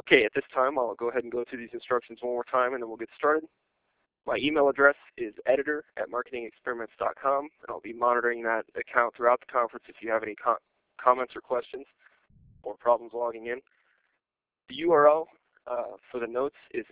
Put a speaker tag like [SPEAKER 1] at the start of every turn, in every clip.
[SPEAKER 1] Okay, at this time, I'll go ahead and go through these instructions one more time, and then we'll get started. My email address is editor@marketingexperiments.com, and I'll be monitoring that account throughout the conference if you have any comments or questions or problems logging in. The URL for the notes is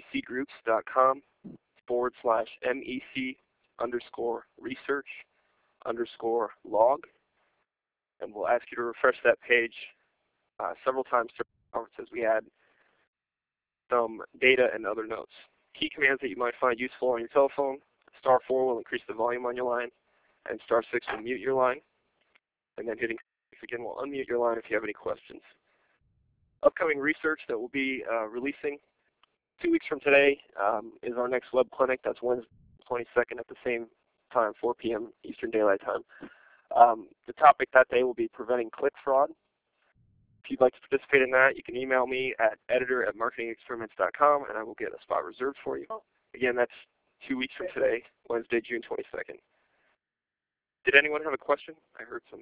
[SPEAKER 1] mecgroups.com/mec_research_log, and we'll ask you to refresh that page several times throughout the conference as we add some data and other notes. Key commands that you might find useful on your telephone: *4 will increase the volume on your line, and *6 will mute your line. And then hitting *6 again will unmute your line if you have any questions. Upcoming research that we'll be releasing 2 weeks from today is our next web clinic. That's Wednesday, 22nd at the same time, 4 p.m. Eastern Daylight Time. The topic that day will be preventing click fraud. If you'd like to participate in that, you can email me at editor@marketingexperiments.com, and I will get a spot reserved for you. Again, that's 2 weeks from today, Wednesday, June 22nd. Did anyone have a question? I heard some.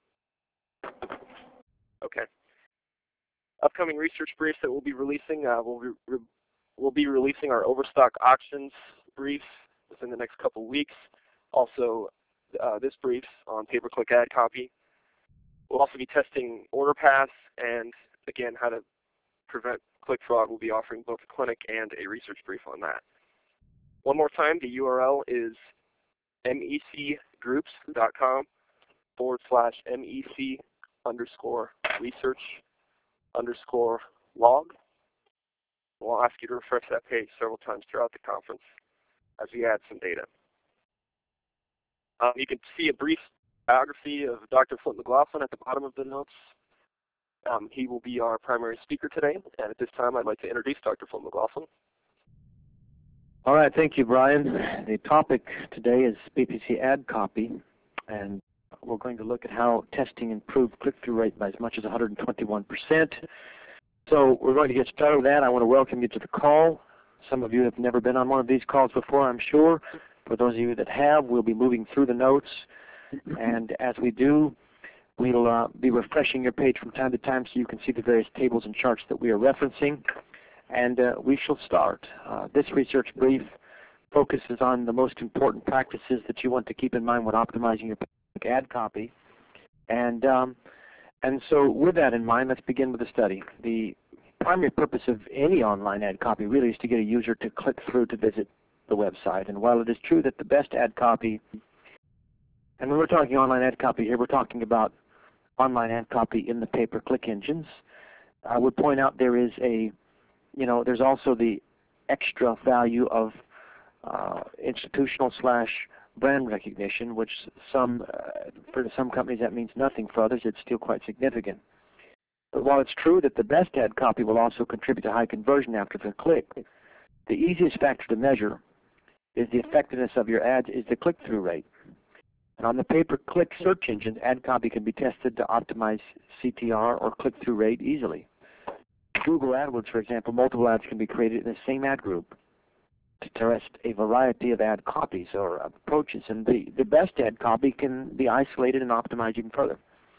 [SPEAKER 1] Okay. Upcoming research briefs that we'll be releasing, we'll be releasing our overstock auctions briefs within the next couple weeks. Also, this brief on pay-per-click ad copy. We'll also be testing order paths, and again, how to prevent click fraud. We'll be offering both a clinic and a research brief on that. One more time, the URL is mec_research_log. We'll ask you to refresh that page several times throughout the conference as we add some data. You can see a brief biography of Dr. Flint McLaughlin at the bottom of the notes. He will be our primary speaker today, and at this time I'd like to introduce Dr. Flint McLaughlin.
[SPEAKER 2] All right, thank you, Brian. The topic today is PPC ad copy, and we're going to look at how testing improved click-through rate by as much as 121%. So we're going to get started with that. I want to welcome you to the call. Some of you have never been on one of these calls before, I'm sure. For those of you that have, we'll be moving through the notes, and as we do, we'll be refreshing your page from time to time so you can see the various tables and charts that we are referencing. And we shall start. This research brief focuses on the most important practices that you want to keep in mind when optimizing your ad copy. And so with that in mind, let's begin with the study. The primary purpose of any online ad copy really is to get a user to click through to visit the website. And while it is true that the best ad copy, and when we're talking online ad copy here, we're talking about online ad copy in the pay-per-click engines, I would point out there is there's also the extra value of institutional / brand recognition, which for some companies that means nothing. For others, it's still quite significant. But while it's true that the best ad copy will also contribute to high conversion after the click, the easiest factor to measure is the effectiveness of your ads is the click-through rate. And on the pay-per-click search engines, ad copy can be tested to optimize CTR or click-through rate easily. Google AdWords, for example, multiple ads can be created in the same ad group to test a variety of ad copies or approaches, and the best ad copy can be isolated and optimized even further.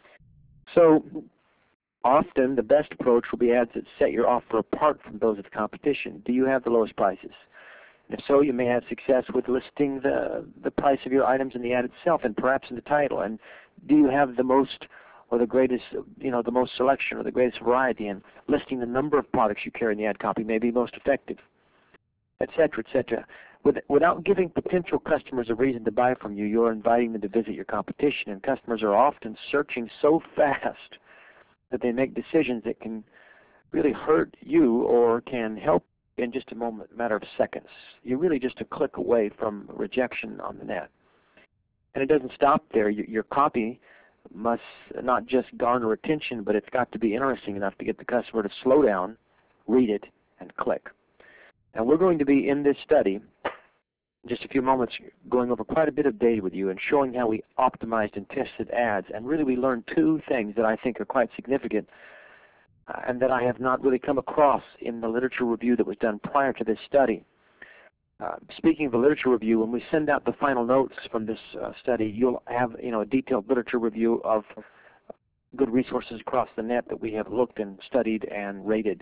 [SPEAKER 2] So often the best approach will be ads that set your offer apart from those of the competition. Do you have the lowest prices? And if so, you may have success with listing the price of your items in the ad itself and perhaps in the title. And do you have the most or the greatest, the most selection or the greatest variety, and listing the number of products you carry in the ad copy may be most effective, et cetera, et cetera. Without giving potential customers a reason to buy from you, you're inviting them to visit your competition, and customers are often searching so fast that they make decisions that can really hurt you or can help in just a matter of seconds. You're really just a click away from rejection on the net. And it doesn't stop there. Your copy must not just garner attention, but it's got to be interesting enough to get the customer to slow down, read it, and click. Now we're going to be in this study in just a few moments going over quite a bit of data with you and showing how we optimized and tested ads. And really we learned two things that I think are quite significant and that I have not really come across in the literature review that was done prior to this study. Speaking of the literature review, when we send out the final notes from this study, you'll have a detailed literature review of good resources across the net that we have looked and studied and rated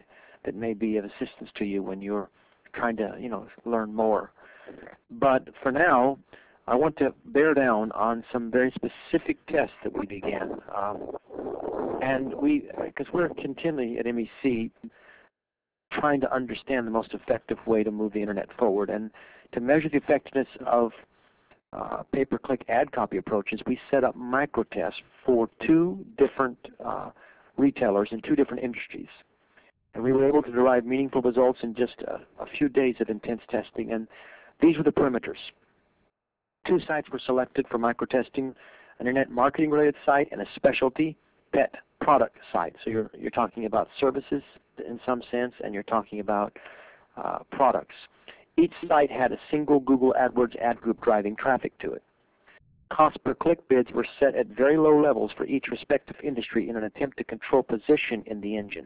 [SPEAKER 2] that may be of assistance to you when you're trying to, learn more. But for now, I want to bear down on some very specific tests that we began. And because we're continually at MEC trying to understand the most effective way to move the Internet forward. And to measure the effectiveness of pay-per-click ad copy approaches, we set up microtests for 2 different retailers in 2 different industries. And we were able to derive meaningful results in just a few days of intense testing. And these were the perimeters. 2 sites were selected for microtesting, an Internet marketing-related site and a specialty pet product site. So you're talking about services in some sense, and you're talking about products. Each site had a single Google AdWords ad group driving traffic to it. Cost per click bids were set at very low levels for each respective industry in an attempt to control position in the engine.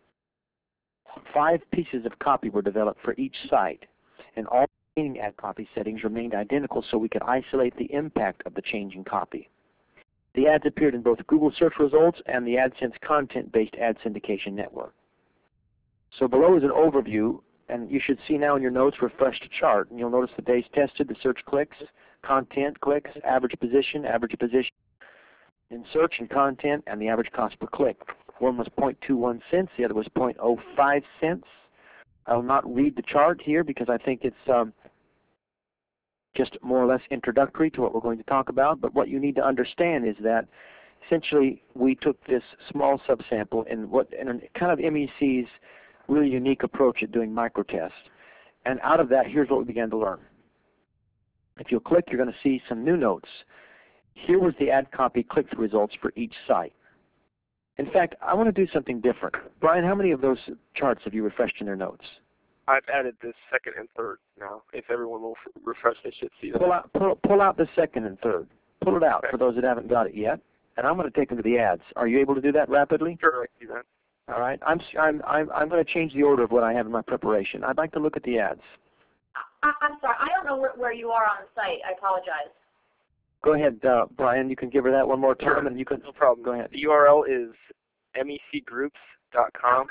[SPEAKER 2] 5 pieces of copy were developed for each site, and all remaining ad copy settings remained identical so we could isolate the impact of the changing copy. The ads appeared in both Google search results and the AdSense content-based ad syndication network. So below is an overview, and you should see now in your notes refreshed chart, and you'll notice the days tested, the search clicks, content clicks, average position in search and content, and the average cost per click. One was 0.21 cents, the other was 0.05 cents. I will not read the chart here because I think it's just more or less introductory to what we're going to talk about, but what you need to understand is that essentially we took this small subsample in a kind of MEC's really unique approach at doing microtests. And out of that, here's what we began to learn. If you'll click, you're going to see some new notes. Here was the ad copy click-through results for each site. In fact, I want to do something different. Brian, how many of those charts have you refreshed in their notes?
[SPEAKER 1] I've added the 2nd and 3rd now. If everyone will refresh, they should see that.
[SPEAKER 2] Pull out the 2nd and 3rd. Pull it out for those that haven't got it yet. And I'm going to take them to the ads. Are you able to do that rapidly?
[SPEAKER 1] Sure, I can do that.
[SPEAKER 2] All right. I'm going to change the order of what I have in my preparation. I'd like to look at the ads.
[SPEAKER 3] I'm sorry. I don't know where you are on the site. I apologize.
[SPEAKER 2] Go ahead, Brian. You can give her that one more time,
[SPEAKER 1] sure.
[SPEAKER 2] And you can.
[SPEAKER 1] No problem.
[SPEAKER 2] Go ahead.
[SPEAKER 1] The URL is mecgroups.com.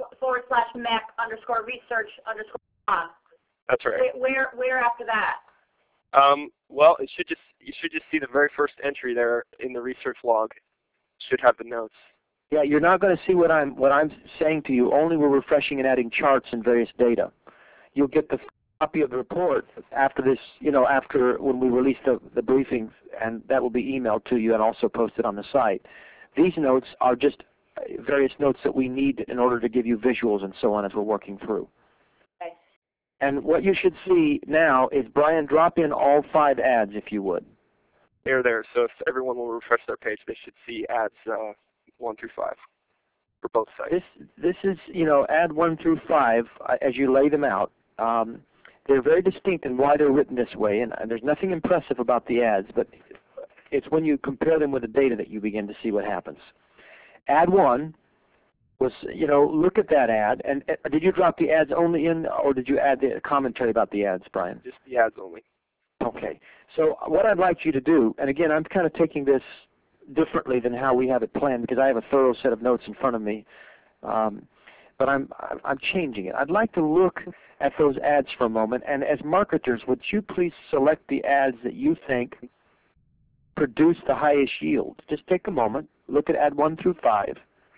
[SPEAKER 3] /Mac_research_com.
[SPEAKER 1] That's right.
[SPEAKER 3] Where after that?
[SPEAKER 1] Well, you should just see the very first entry there in the research log. Should have the notes.
[SPEAKER 2] Yeah, you're not going to see what I'm saying to you. Only we're refreshing and adding charts and various data. You'll get the copy of the report after this, after when we release the briefings, and that will be emailed to you and also posted on the site. These notes are just various notes that we need in order to give you visuals and so on as we're working through.
[SPEAKER 3] Okay.
[SPEAKER 2] And what you should see now is, Brian, drop in all 5 ads if you would.
[SPEAKER 1] They're there, so if everyone will refresh their page, they should see ads 1 through 5 for both sites.
[SPEAKER 2] This is, ad 1 through 5, as you lay them out. They're very distinct in why they're written this way, and there's nothing impressive about the ads, but it's when you compare them with the data that you begin to see what happens. Ad 1 was, look at that ad, and did you drop the ads only in, or did you add the commentary about the ads, Brian?
[SPEAKER 1] Just the ads only.
[SPEAKER 2] Okay. So what I'd like you to do, and again, I'm kind of taking this differently than how we have it planned because I have a thorough set of notes in front of me, but I'm changing it. I'd like to look at those ads for a moment, and as marketers, would you please select the ads that you think produce the highest yield? Just take a moment, look at ad 1 through 5,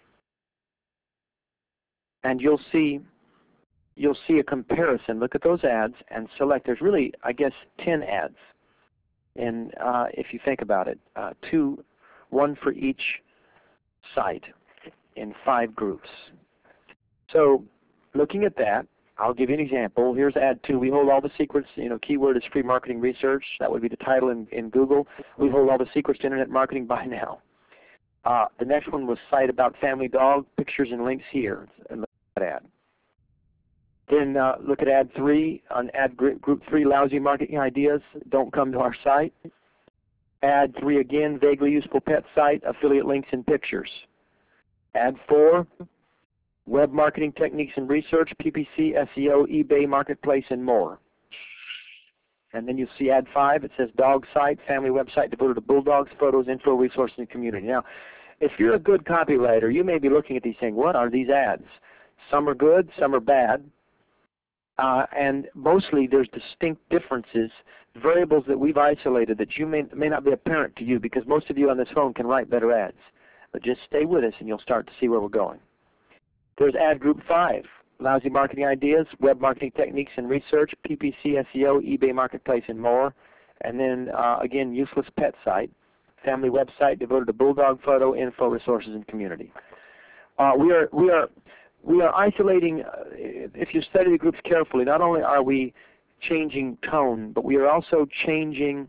[SPEAKER 2] and you'll see a comparison. Look at those ads and select. There's really, I guess, 10 ads, and if you think about it, 1 for each site in 5 groups. So looking at that, I'll give you an example. Here's ad 2. We hold all the secrets. Keyword is free marketing research. That would be the title in Google. We hold all the secrets to Internet marketing by now. The next one was site about family dog, pictures and links here. And look at that ad. Then look at ad 3 on ad group 3, lousy marketing ideas. Don't come to our site. Ad 3 again, vaguely useful pet site, affiliate links and pictures. Ad 4, web marketing techniques and research, PPC, SEO, eBay, marketplace, and more. And then you see ad 5. It says dog site, family website devoted to bulldogs, photos, info, resources, and community. Now, if you're a good copywriter, you may be looking at these saying, what are these ads? Some are good, some are bad. And mostly there's distinct differences, variables that we've isolated that you may not be apparent to you, because most of you on this phone can write better ads. But just stay with us and you'll start to see where we're going. There's ad group 5, lousy marketing ideas, web marketing techniques and research, PPC, SEO, eBay Marketplace, and more. And then again, useless pet site, family website devoted to bulldog photo, info, resources, and community. We are isolating, if you study the groups carefully, not only are we changing tone, but we are also changing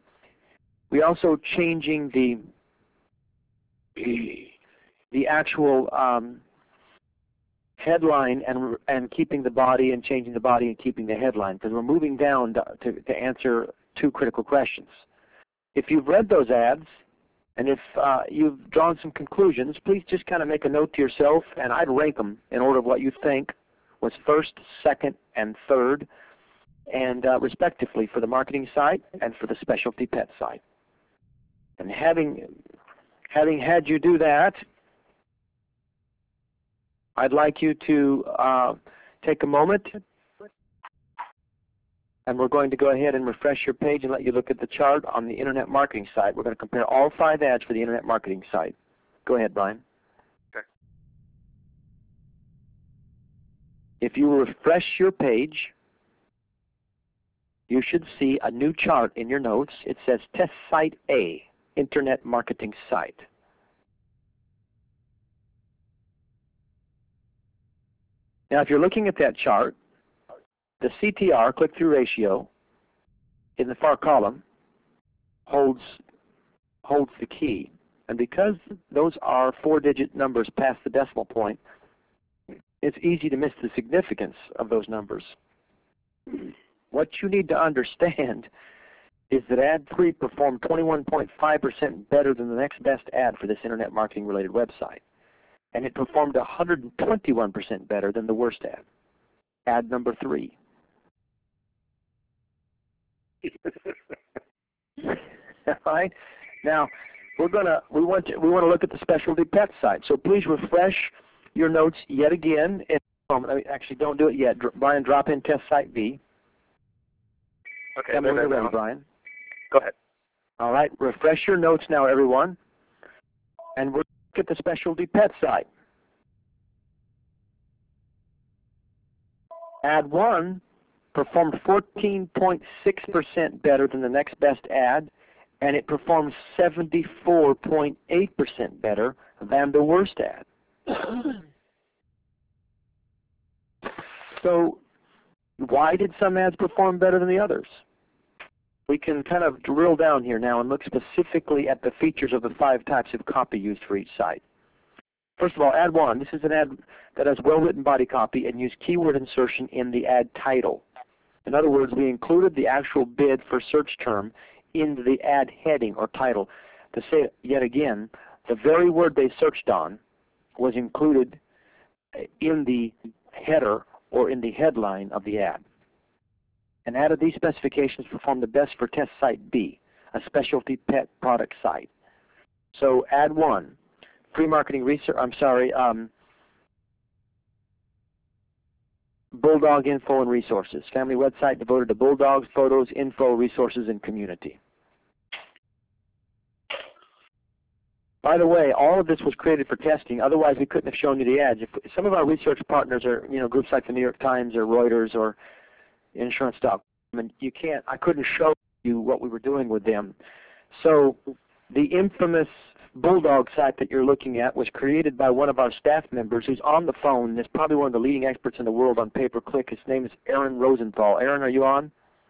[SPEAKER 2] the actual headline and keeping the body, and changing the body and keeping the headline, because we're moving down to answer 2 critical questions. If you've read those ads, and if you've drawn some conclusions, please just kind of make a note to yourself, and I'd rank them in order of what you think was first, second, and third, and respectively for the marketing site and for the specialty pet site. And having had you do that, I'd like you to take a moment, and we're going to go ahead and refresh your page and let you look at the chart on the Internet Marketing site. We're going to compare all 5 ads for the Internet Marketing site. Go ahead, Brian.
[SPEAKER 1] Okay.
[SPEAKER 2] If you refresh your page, you should see a new chart in your notes. It says Test Site A, Internet Marketing Site. Now, if you're looking at that chart, the CTR, click-through ratio, in the far column holds the key. And because those are 4-digit numbers past the decimal point, it's easy to miss the significance of those numbers. What you need to understand is that ad 3 performed 21.5% better than the next best ad for this Internet marketing related website. And it performed 121% better than the worst ad. Ad number 3. All right. Now we want to look at the specialty pet site. So please refresh your notes yet again. Actually, don't do it yet. Brian, drop in Test Site B.
[SPEAKER 1] Okay.
[SPEAKER 2] Tell me when you're ready, Brian.
[SPEAKER 1] Go ahead.
[SPEAKER 2] All right. Refresh your notes now, everyone. And we'll look at the specialty pet site. Ad 1 performed 14.6% better than the next best ad, and it performed 74.8% better than the worst ad. So why did some ads perform better than the others? We can kind of drill down here now and look specifically at the features of the 5 types of copy used for each site. First of all, ad 1, this is an ad that has well-written body copy and used keyword insertion in the ad title. In other words, we included the actual bid for search term into the ad heading or title. To say it yet again, the very word they searched on was included in the header or in the headline of the ad. An ad of these specifications performed the best for Test Site B, a specialty pet product site. So ad 1, free marketing research, Bulldog info and resources, family website devoted to bulldogs, photos, info, resources, and community. By the way, all of this was created for testing. Otherwise, we couldn't have shown you the ads. If some of our research partners are, groups like the New York Times or Reuters or Insurance.com, and I couldn't show you what we were doing with them. So the infamous Bulldog site that you're looking at was created by one of our staff members who's on the phone. Is probably one of the leading experts in the world on pay-per-click. His name is Aaron Rosenthal. Aaron, are you on?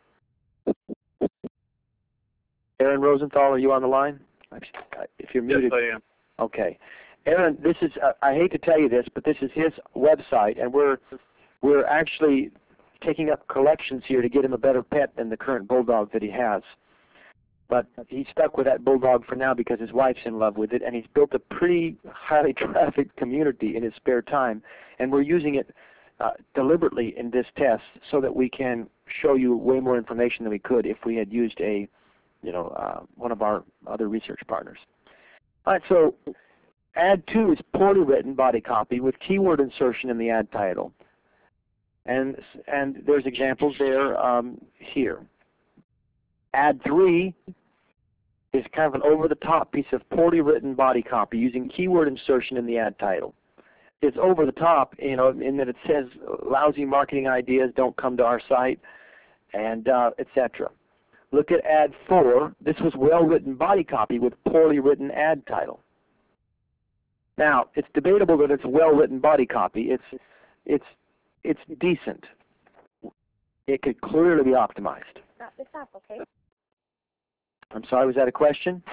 [SPEAKER 2] Aaron Rosenthal, are you on the line? If you're muted.
[SPEAKER 1] Yes, I am.
[SPEAKER 2] Okay. Aaron, this is, I hate to tell you this, but this is his website, and we're actually taking up collections here to get him a better pet than the current Bulldog that he has. But he's stuck with that Bulldog for now because his wife's in love with it, and he's built a pretty highly trafficked community in his spare time. And we're using it deliberately in this test so that we can show you way more information than we could if we had used one of our other research partners. All right, so Ad 2 is poorly written body copy with keyword insertion in the ad title. And there's examples there here. Ad 3 is kind of an over-the-top piece of poorly written body copy using keyword insertion in the ad title. It's over the top, in that it says lousy marketing ideas, don't come to our site, and etc. Look at ad 4. This was well-written body copy with poorly written ad title. Now, it's debatable that it's well-written body copy. It's decent. It could clearly be optimized.
[SPEAKER 3] It's not okay.
[SPEAKER 2] I'm sorry, was that a question?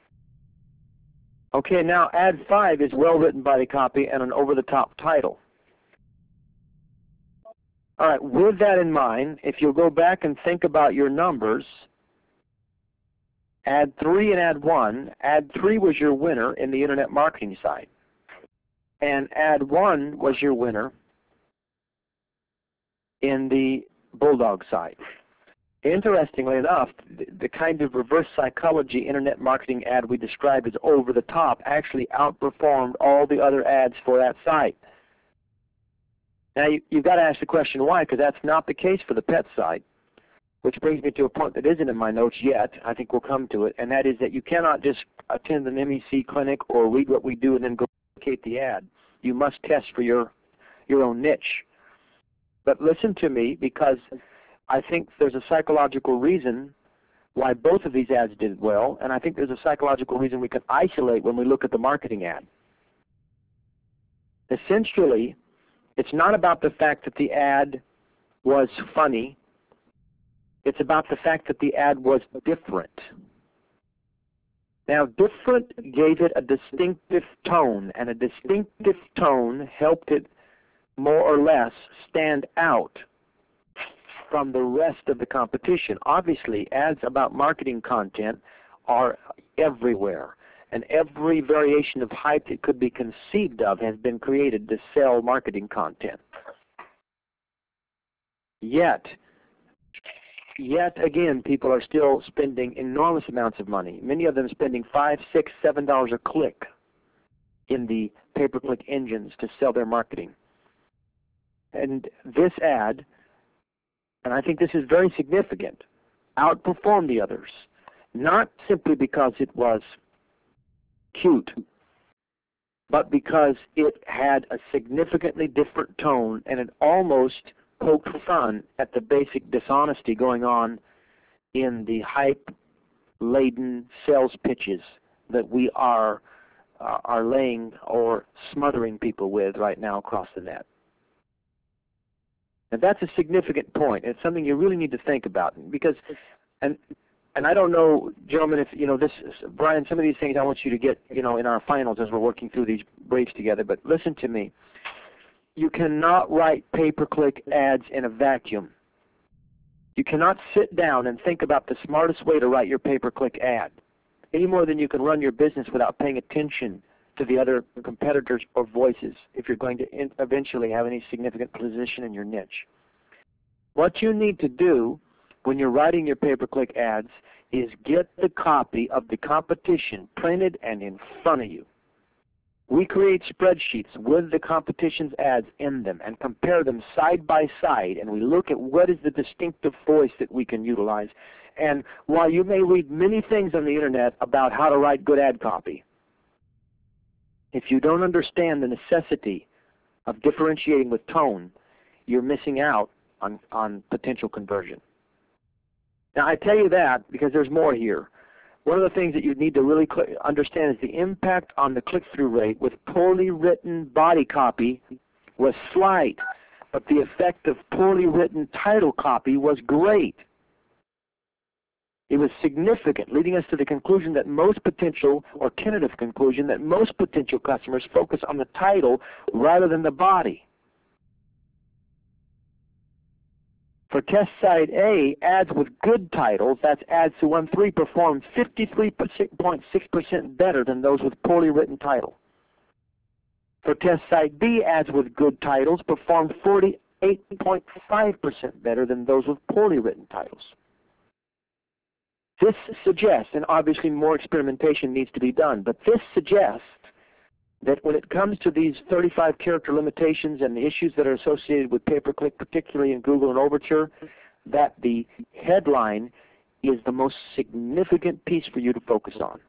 [SPEAKER 2] Okay, now ad 5 is well-written body copy and an over-the-top title. All right, with that in mind, if you'll go back and think about your numbers, ad 3 and ad 1, ad 3 was your winner in the internet marketing side. And ad 1 was your winner in the Bulldog side. Interestingly enough, the kind of reverse psychology internet marketing ad we described as over the top actually outperformed all the other ads for that site. Now you've got to ask the question why, because that's not the case for the pet site, which brings me to a point that isn't in my notes yet. I think we'll come to it, and that is that you cannot just attend an MEC clinic or read what we do and then go replicate the ad. You must test for your own niche. But listen to me, because I think there's a psychological reason why both of these ads did well, and I think there's a psychological reason we can isolate when we look at the marketing ad. Essentially, it's not about the fact that the ad was funny. It's about the fact that the ad was different. Now, different gave it a distinctive tone, and a distinctive tone helped it more or less stand out from the rest of the competition. Obviously, ads about marketing content are everywhere, and every variation of hype that could be conceived of has been created to sell marketing content. Yet again, people are still spending enormous amounts of money. Many of them spending $5, $6, $7 a click in the pay-per-click engines to sell their marketing. And this ad, and I think this is very significant, outperformed the others, not simply because it was cute, but because it had a significantly different tone, and it almost poked fun at the basic dishonesty going on in the hype-laden sales pitches that we are laying or smothering people with right now across the net. And that's a significant point. It's something you really need to think about, because, and I don't know, gentlemen, if this, Brian, some of these things I want you to get, in our finals as we're working through these briefs together. But listen to me. You cannot write pay-per-click ads in a vacuum. You cannot sit down and think about the smartest way to write your pay-per-click ad, any more than you can run your business without paying attention to the other competitors or voices if you're going to eventually have any significant position in your niche. What you need to do when you're writing your pay-per-click ads is get the copy of the competition printed and in front of you. We create spreadsheets with the competition's ads in them and compare them side by side, and we look at what is the distinctive voice that we can utilize. And while you may read many things on the internet about how to write good ad copy, if you don't understand the necessity of differentiating with tone, you're missing out on potential conversion. Now, I tell you that because there's more here. One of the things that you need to really understand is the impact on the click-through rate with poorly written body copy was slight, but the effect of poorly written title copy was great. It was significant, leading us to the conclusion that most potential, or tentative conclusion, that most potential customers focus on the title rather than the body. For test site A, ads with good titles, that's ads who won 3, performed 53.6% better than those with poorly written title. For test site B, ads with good titles performed 48.5% better than those with poorly written titles. This suggests, and obviously more experimentation needs to be done, but this suggests that when it comes to these 35 character limitations and the issues that are associated with pay-per-click, particularly in Google and Overture, that the headline is the most significant piece for you to focus on.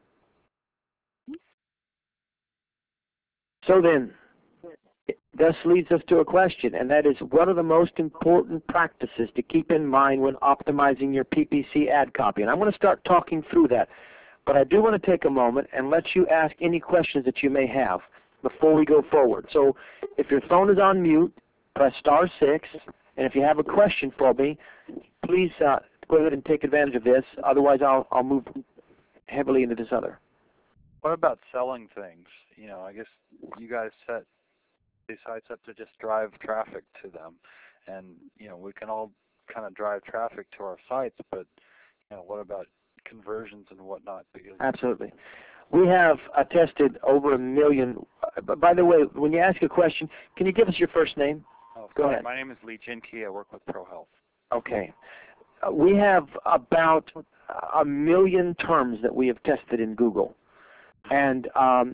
[SPEAKER 2] So then, this leads us to a question, and that is, what are the most important practices to keep in mind when optimizing your PPC ad copy? And I'm going to start talking through that. But I do want to take a moment and let you ask any questions that you may have before we go forward. So if your phone is on mute, press *6. And if you have a question for me, please go ahead and take advantage of this. Otherwise, I'll move heavily into this other.
[SPEAKER 4] What about selling things? You know, I guess you guys set these sites up to just drive traffic to them. And, you know, we can all kind of drive traffic to our sites, but, you know, what about conversions and whatnot? Because
[SPEAKER 2] absolutely. We have tested over 1 million. By the way, when you ask a question, can you give us your first name?
[SPEAKER 4] Oh,
[SPEAKER 2] go ahead.
[SPEAKER 4] My name is Lee Jinke. I work with ProHealth.
[SPEAKER 2] Okay. We have about 1 million terms that we have tested in Google. And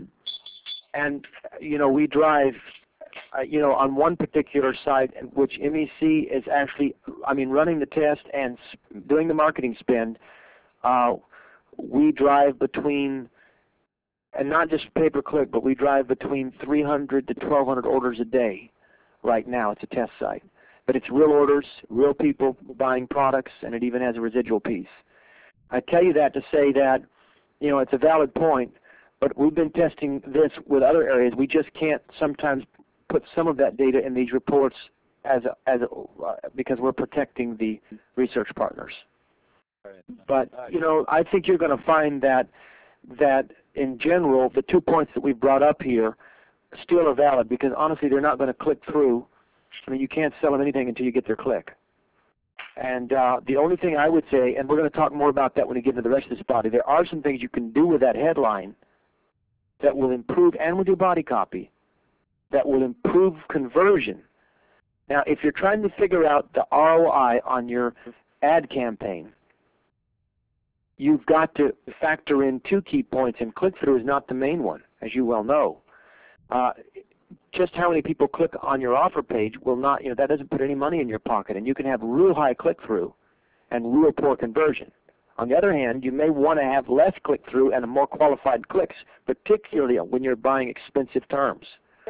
[SPEAKER 2] you know, we drive, you know, on one particular site, which MEC is actually, I mean, running the test and doing the marketing spend, we drive between, and not just pay-per-click, but we drive between 300 to 1,200 orders a day right now. It's a test site. But it's real orders, real people buying products, and it even has a residual piece. I tell you that to say that, you know, it's a valid point, but we've been testing this with other areas. We just can't sometimes put some of that data in these reports because we're protecting the research partners. But, you know, I think you're going to find that in general, the 2 points that we've brought up here still are valid, because honestly, they're not going to click through. I mean, you can't sell them anything until you get their click. And the only thing I would say, and we're going to talk more about that when we get into the rest of this body, there are some things you can do with that headline that will improve, and with your body copy, that will improve conversion. Now, if you're trying to figure out the ROI on your ad campaign, you've got to factor in 2 key points, and click-through is not the main one, as you well know. Just how many people click on your offer page will not, you know, that doesn't put any money in your pocket, and you can have real high click-through and real poor conversion. On the other hand, you may want to have less click-through and more qualified clicks, particularly when you're buying expensive terms.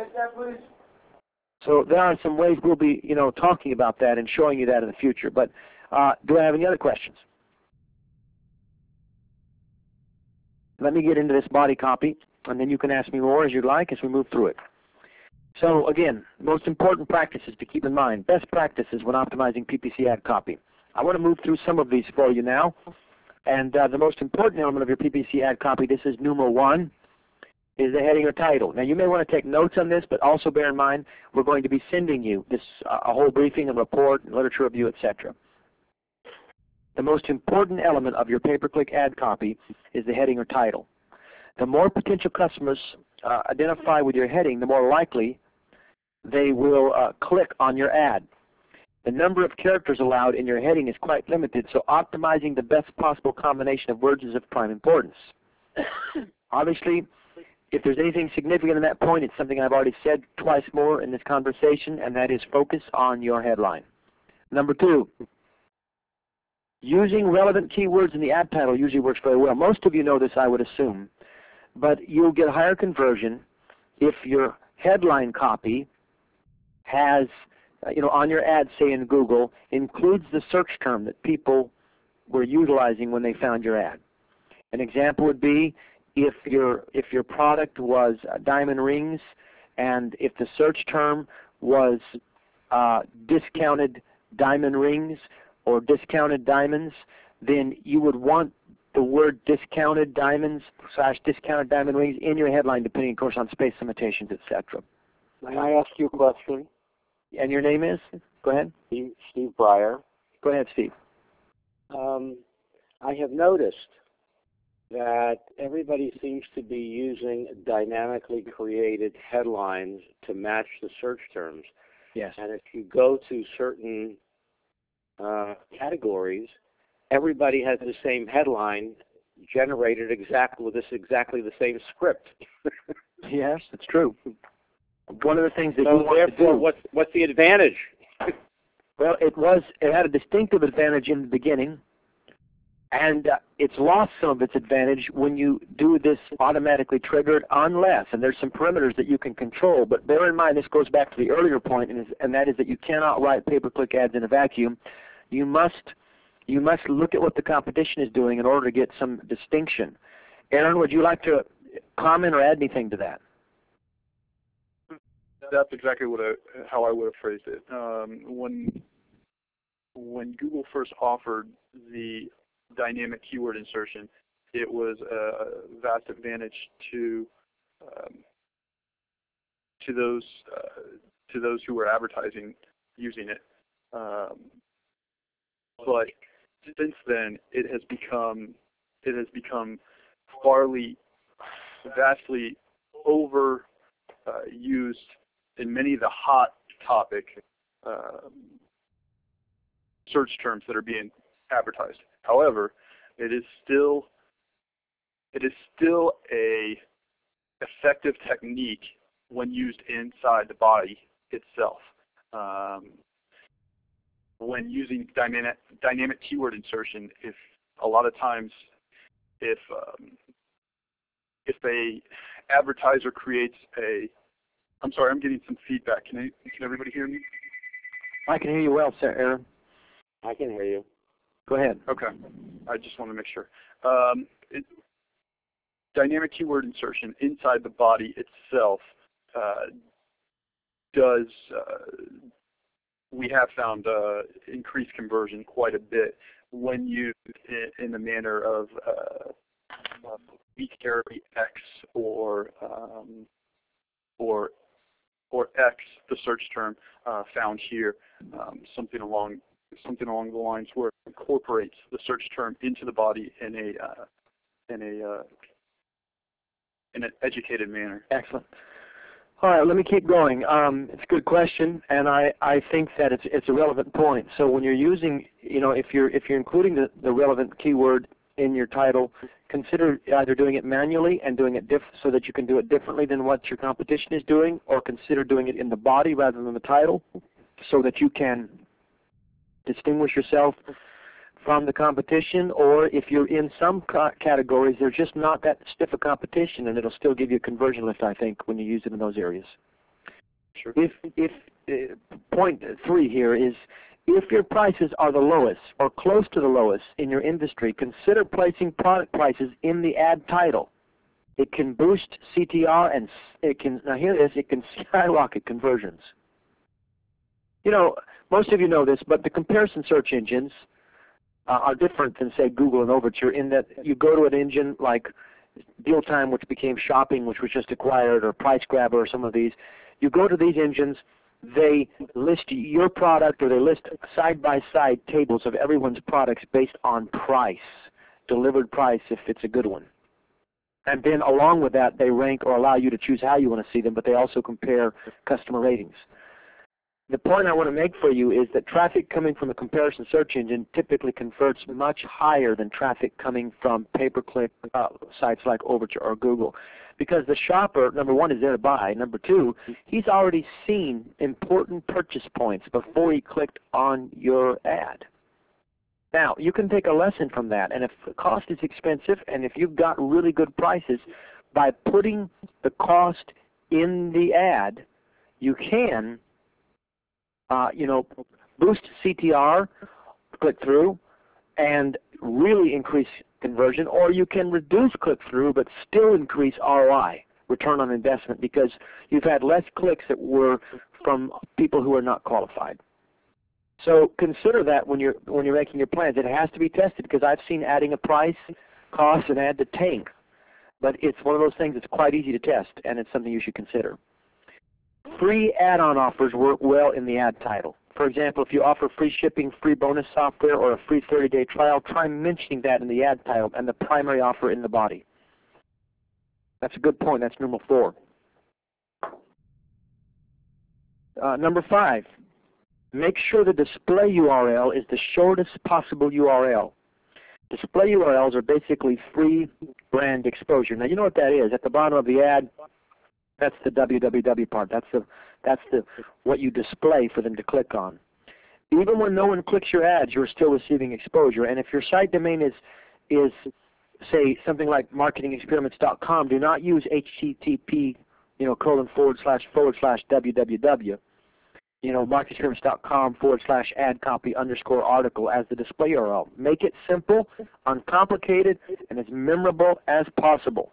[SPEAKER 2] So there are some ways we'll be, you know, talking about that and showing you that in the future. But do I have any other questions? Let me get into this body copy, and then you can ask me more as you'd like as we move through it. So again, most important practices to keep in mind, best practices when optimizing PPC ad copy. I want to move through some of these for you now. And the most important element of your PPC ad copy, this is number 1, is the heading or title. Now you may want to take notes on this, but also bear in mind we're going to be sending you this a whole briefing and report and literature review, etc. The most important element of your pay-per-click ad copy is the heading or title. The more potential customers identify with your heading, the more likely they will click on your ad. The number of characters allowed in your heading is quite limited, so optimizing the best possible combination of words is of prime importance. Obviously, if there's anything significant in that point, it's something I've already said twice more in this conversation, and that is focus on your headline. Number 2, using relevant keywords in the ad title usually works very well. Most of you know this, I would assume, but you'll get higher conversion if your headline copy has, you know, on your ad, say in Google, includes the search term that people were utilizing when they found your ad. An example would be if your product was diamond rings, and if the search term was discounted diamond rings or discounted diamonds, then you would want the word discounted diamonds / discounted diamond rings in your headline, depending, of course, on space limitations, etc.
[SPEAKER 5] May I ask you a question?
[SPEAKER 2] And your name is? Go ahead.
[SPEAKER 5] Steve Breyer.
[SPEAKER 2] Go ahead, Steve.
[SPEAKER 5] I have noticed that everybody seems to be using dynamically created headlines to match the search terms.
[SPEAKER 2] Yes.
[SPEAKER 5] And if you go to certain categories, everybody has the same headline generated exactly with exactly the same script.
[SPEAKER 2] Yes, it's true. One of the things that
[SPEAKER 5] So
[SPEAKER 2] you want to
[SPEAKER 5] therefore,
[SPEAKER 2] do.
[SPEAKER 5] what's the advantage?
[SPEAKER 2] Well, it had a distinctive advantage in the beginning, and it's lost some of its advantage when you do this automatically triggered unless, and there's some parameters that you can control, but bear in mind this goes back to the earlier point, and that is that you cannot write pay-per-click ads in a vacuum. You must look at what the competition is doing in order to get some distinction. Aaron, would you like to comment or add anything to that?
[SPEAKER 6] That's exactly how I would have phrased it. When Google first offered the dynamic keyword insertion, it was a vast advantage to those who were advertising using it. But since then, it has become vastly over used in many of the hot topic search terms that are being advertised. However, it is still a effective technique when used inside the body itself. When using dynamic keyword insertion, if a lot of times if a advertiser creates a, I'm sorry, I'm getting some feedback. Can everybody hear me?
[SPEAKER 2] I can hear you well, sir, Aaron.
[SPEAKER 5] I can hear you.
[SPEAKER 2] Go ahead.
[SPEAKER 6] Okay. I just want to make sure. Dynamic keyword insertion inside the body itself we have found increased conversion quite a bit when used in the manner of carry X or X, the search term found here, something along the lines where it incorporates the search term into the body in an educated manner.
[SPEAKER 2] Excellent. All right, let me keep going. It's a good question, and I think that it's a relevant point. So when you're using, if you're including the relevant keyword in your title, consider either doing it manually and doing it so that you can do it differently than what your competition is doing, or consider doing it in the body rather than the title, so that you can distinguish yourself from the competition. Or if you're in some categories, there's just not that stiff a competition, and it'll still give you a conversion lift, I think, when you use it in those areas.
[SPEAKER 6] Sure.
[SPEAKER 2] Point 3 here is, if your prices are the lowest or close to the lowest in your industry, consider placing product prices in the ad title. It can boost CTR, and it can skyrocket conversions. Most of you know this, but the comparison search engines are different than, say, Google and Overture, in that you go to an engine like Deal Time, which became Shopping, which was just acquired, or Price Grabber, or some of these. You go to these engines, they list your product, or they list side-by-side tables of everyone's products based on price, delivered price if it's a good one. And then along with that, they rank or allow you to choose how you want to see them, but they also compare customer ratings. The point I want to make for you is that traffic coming from a comparison search engine typically converts much higher than traffic coming from pay-per-click sites like Overture or Google. Because the shopper, number one, is there to buy. Number two, he's already seen important purchase points before he clicked on your ad. Now, you can take a lesson from that, and if the cost is expensive and if you've got really good prices, by putting the cost in the ad, you can boost CTR, click-through, and really increase conversion, or you can reduce click-through but still increase ROI, return on investment, because you've had less clicks that were from people who are not qualified. So consider that when you're making your plans. It has to be tested, because I've seen adding a price cause an ad to tank, but it's one of those things that's quite easy to test, and it's something you should consider. Free add-on offers work well in the ad title. For example, if you offer free shipping, free bonus software, or a free 30-day trial, try mentioning that in the ad title and the primary offer in the body. That's a good point. That's number 4. Number 5, make sure the display URL is the shortest possible URL. Display URLs are basically free brand exposure. Now, you know what that is. At the bottom of the ad, That's the www part. That's the what you display for them to click on. Even when no one clicks your ads, you're still receiving exposure. And if your site domain is say something like marketingexperiments.com, do not use HTTP, ://www. Marketingexperiments.com /ad_copy_article as the display URL. Make it simple, uncomplicated, and as memorable as possible.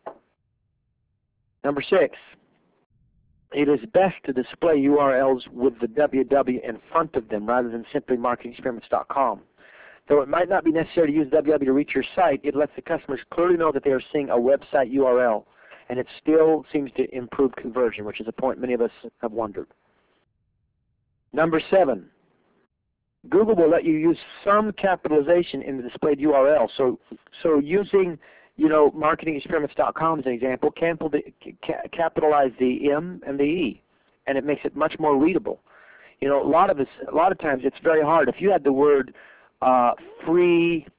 [SPEAKER 2] Number 6, it is best to display URLs with the www in front of them rather than simply marketingexperiments.com. Though it might not be necessary to use www to reach your site, it lets the customers clearly know that they are seeing a website URL, and it still seems to improve conversion, which is a point many of us have wondered. Number 7, Google will let you use some capitalization in the displayed URL. So using marketingexperiments.com as an example, capitalize the M and the E, and it makes it much more readable. A lot of times it's very hard. If you had the word free,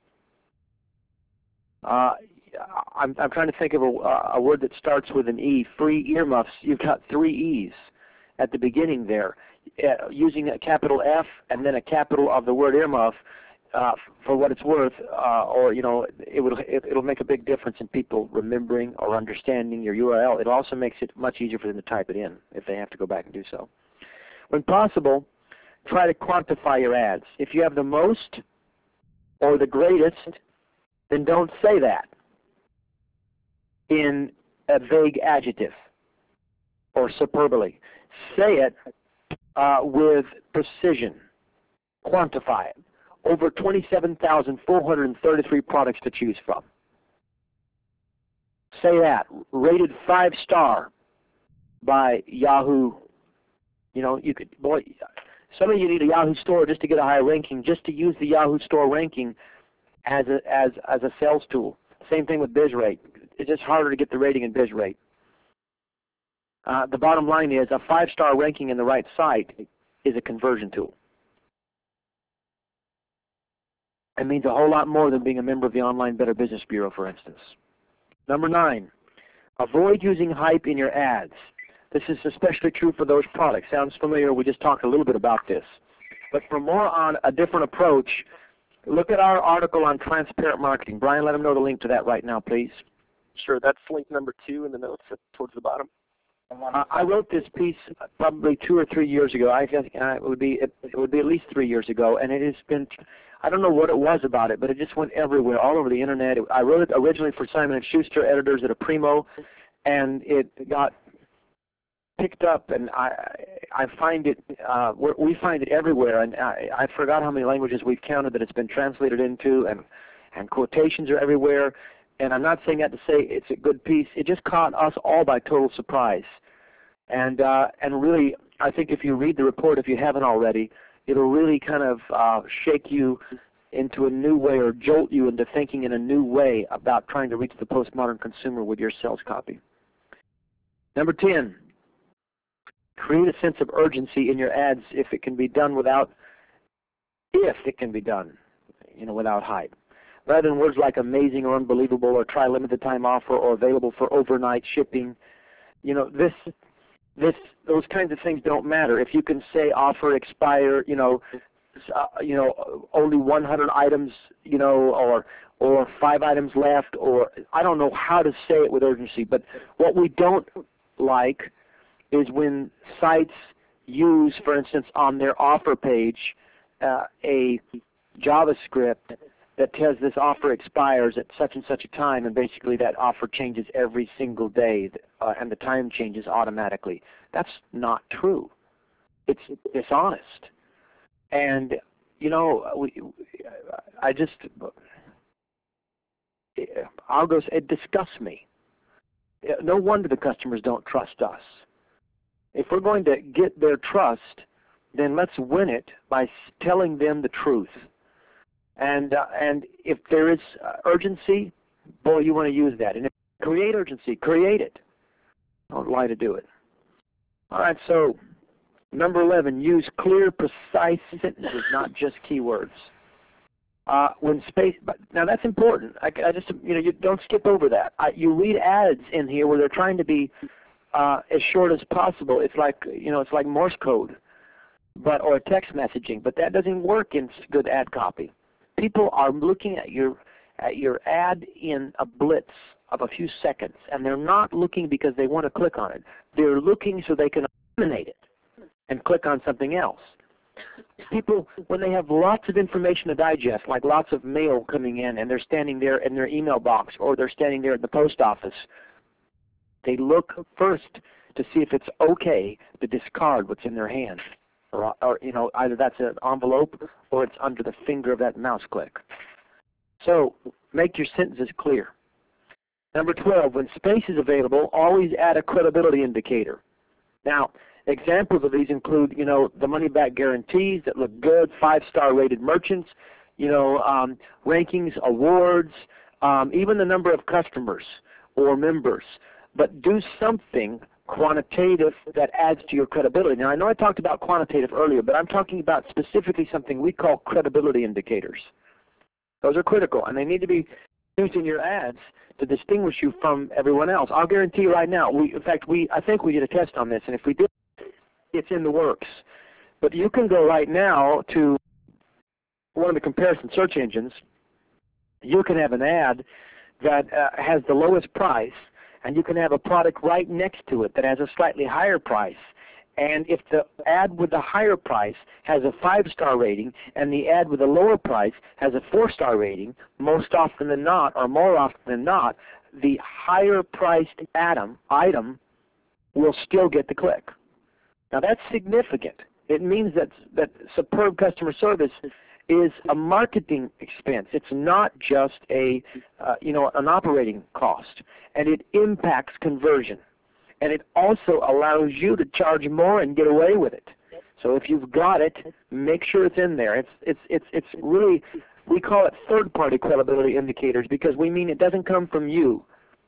[SPEAKER 2] I'm trying to think of a word that starts with an E. Free earmuffs. You've got 3 E's at the beginning there. Using a capital F and then a capital of the word earmuff, for what it's worth, it'll make a big difference in people remembering or understanding your URL. It also makes it much easier for them to type it in if they have to go back and do so. When possible, try to quantify your ads. If you have the most or the greatest, then don't say that in a vague adjective or superbly. Say it with precision. Quantify it. Over 27,433 products to choose from. Say that. Rated 5-star by Yahoo. You could, some of you need a Yahoo store just to get a high ranking, just to use the Yahoo store ranking as a sales tool. Same thing with BizRate. It's just harder to get the rating in BizRate. The bottom line is a 5-star ranking in the right site is a conversion tool. It means a whole lot more than being a member of the Online Better Business Bureau, for instance. Number 9, avoid using hype in your ads. This is especially true for those products. Sounds familiar? We just talked a little bit about this. But for more on a different approach, look at our article on transparent marketing. Brian, let them know the link to that right now, please.
[SPEAKER 1] Sure, that's link number 2 in the notes towards the bottom.
[SPEAKER 2] I wrote this piece probably 2 or 3 years ago. I guess it would be at least 3 years ago, and it has been. I don't know what it was about it, but it just went everywhere, all over the internet. I wrote it originally for Simon & Schuster editors at Aprimo, and it got picked up, and I find it. We find it everywhere, and I forgot how many languages we've counted that it's been translated into, and quotations are everywhere. And I'm not saying that to say it's a good piece. It just caught us all by total surprise. And really, I think if you read the report, if you haven't already, it'll really kind of shake you into a new way or jolt you into thinking in a new way about trying to reach the postmodern consumer with your sales copy. Number 10, create a sense of urgency in your ads if it can be done without hype. Rather than words like amazing or unbelievable or try limited time offer or available for overnight shipping, those kinds of things don't matter. If you can say offer expire, only 100 items, or 5 items left, or I don't know how to say it with urgency. But what we don't like is when sites use, for instance, on their offer page, a JavaScript that says this offer expires at such and such a time, and basically that offer changes every single day, and the time changes automatically. That's not true. It's dishonest. And, it disgusts me. No wonder the customers don't trust us. If we're going to get their trust, then let's win it by telling them the truth. And if there is urgency, boy, you want to use that. And if create urgency, create it. Don't lie to do it. All right, so number 11, use clear, precise sentences, not just keywords. Now that's important. I just, you don't skip over that. You read ads in here where they're trying to be as short as possible. It's like, it's like Morse code, or text messaging, but that doesn't work in good ad copy. People are looking at your ad in a blitz of a few seconds, and they're not looking because they want to click on it. They're looking so they can eliminate it and click on something else. People, when they have lots of information to digest, like lots of mail coming in, and they're standing there in their email box, or they're standing there at the post office, they look first to see if it's okay to discard what's in their hand, or either that's an envelope or it's under the finger of that mouse click. So make your sentences clear. Number 12, when space is available, always add a credibility indicator. Now, examples of these include, the money-back guarantees that look good, 5-star rated merchants, rankings, awards, even the number of customers or members. But do something quantitative that adds to your credibility. Now, I know I talked about quantitative earlier, but I'm talking about specifically something we call credibility indicators. Those are critical, and they need to be used in your ads to distinguish you from everyone else. I'll guarantee you right now, I think we did a test on this, and if we did, it's in the works. But you can go right now to one of the comparison search engines. You can have an ad that has the lowest price, and you can have a product right next to it that has a slightly higher price. And if the ad with the higher price has a 5-star rating and the ad with the lower price has a 4-star rating, most often than not, or more often than not, the higher priced item will still get the click. Now that's significant. It means that superb customer service is a marketing expense. It's not just an operating cost, and it impacts conversion. And it also allows you to charge more and get away with it. So if you've got it, make sure it's in there. It's really, we call it third-party credibility indicators because we mean it doesn't come from you.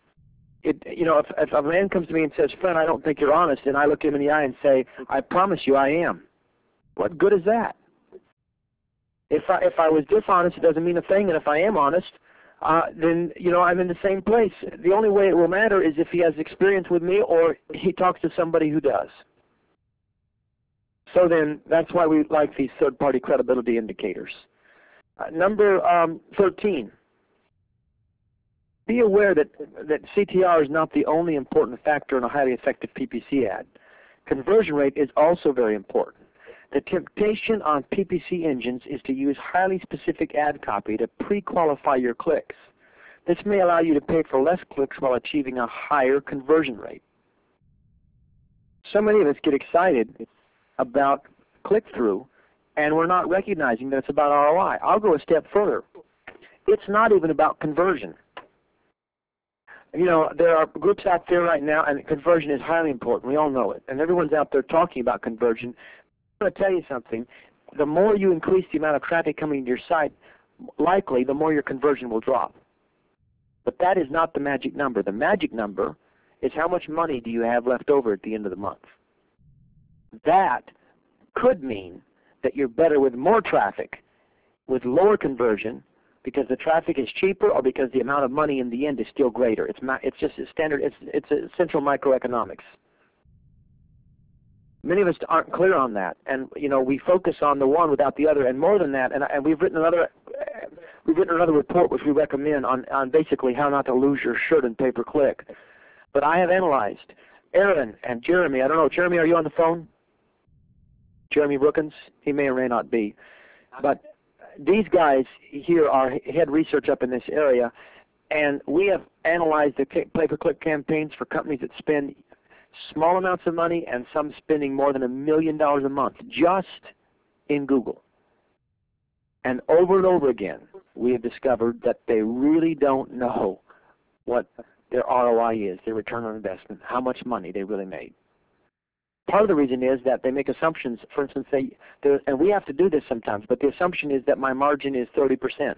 [SPEAKER 2] If a man comes to me and says, "Friend, I don't think you're honest," and I look him in the eye and say, "I promise you I am," what good is that? If I was dishonest, it doesn't mean a thing, and if I am honest, then I'm in the same place. The only way it will matter is if he has experience with me or he talks to somebody who does. So then that's why we like these third-party credibility indicators. Number 13. Be aware that CTR is not the only important factor in a highly effective PPC ad. Conversion rate is also very important. The temptation on PPC engines is to use highly specific ad copy to pre-qualify your clicks. This may allow you to pay for less clicks while achieving a higher conversion rate. So many of us get excited about click-through, and we're not recognizing that it's about ROI. I'll go a step further. It's not even about conversion. There are groups out there right now, and conversion is highly important. We all know it. And everyone's out there talking about conversion. I'm going to tell you something. The more you increase the amount of traffic coming to your site, likely the more your conversion will drop. But that is not the magic number. The magic number is how much money do you have left over at the end of the month. That could mean that you're better with more traffic, with lower conversion, because the traffic is cheaper or because the amount of money in the end is still greater. It's just a standard, it's a central microeconomics. Many of us aren't clear on that, and we focus on the one without the other, and more than that. And we've written another report which we recommend on basically how not to lose your shirt in pay-per-click. But I have analyzed Aaron and Jeremy. I don't know, Jeremy, are you on the phone? Jeremy Brookins? He may or may not be. But these guys here are head research up in this area, and we have analyzed the pay-per-click campaigns for companies that spend small amounts of money and some spending more than $1 million a month just in Google. And over again, we have discovered that they really don't know what their ROI is, their return on investment, how much money they really made. Part of the reason is that they make assumptions. For instance, and we have to do this sometimes, but the assumption is that my margin is 30%.